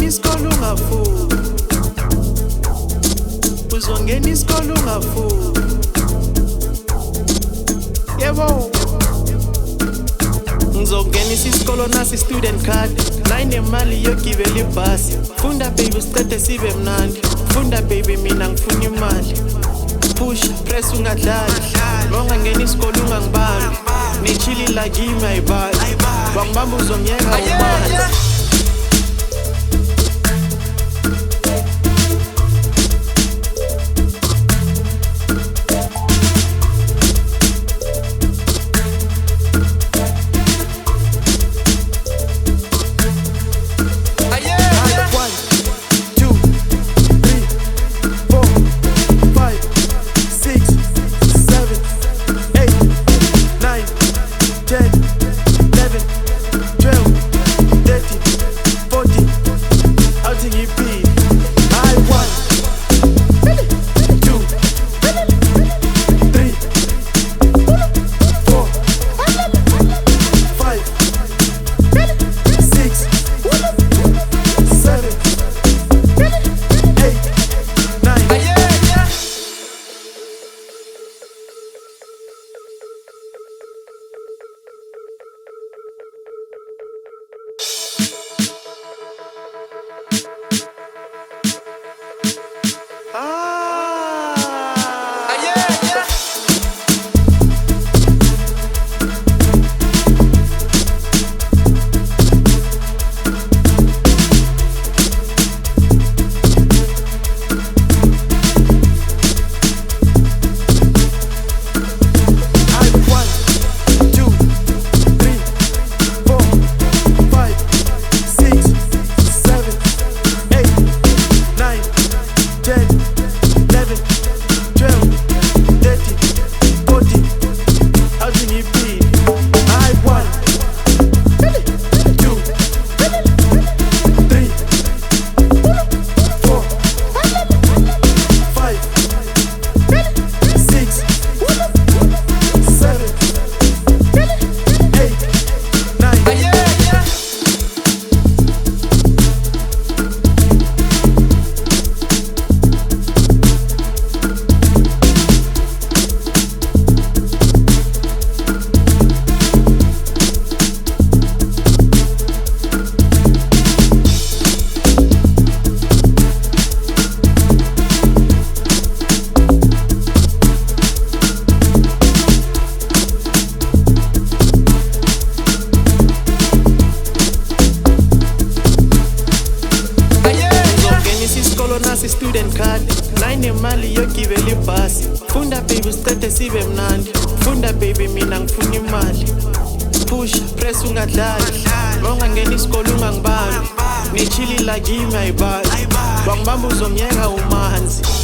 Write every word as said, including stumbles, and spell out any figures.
uzongena isikole ungafuni, uzongena isikole ungafuni. Yebo, ngizongenisa isikolo nasi student card, nayinemali yogibela ibhasi. Funda baby sicede sibe mnandi, funda baby mina ngifuna imali. Push press ungadlali, ongangena isikole ungangibambi, nichili la game ayibali, wangibamba uzomyeka umanzi. Student card, nayinemali yogibela ibhasi. Funda baby sicede sibe mnandi, funda baby mina ngifuna imali. Push press ungadlali, ongangena isikole ungangibambi, nichili la game ayibali, wangibamba uzomyeka umanzi.